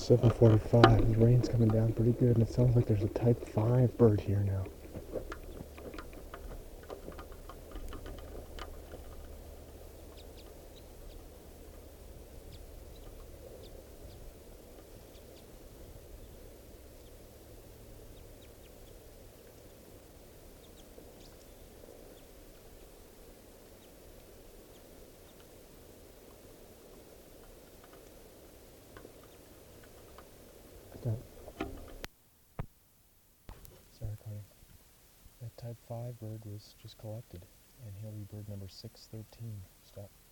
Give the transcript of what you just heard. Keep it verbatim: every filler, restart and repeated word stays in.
seven forty-five. The rain's coming down pretty good, and it sounds like there's a type five bird here now. Stop. Sorry, Connie. That type five bird was just collected, and he'll be bird number six thirteen. Stop.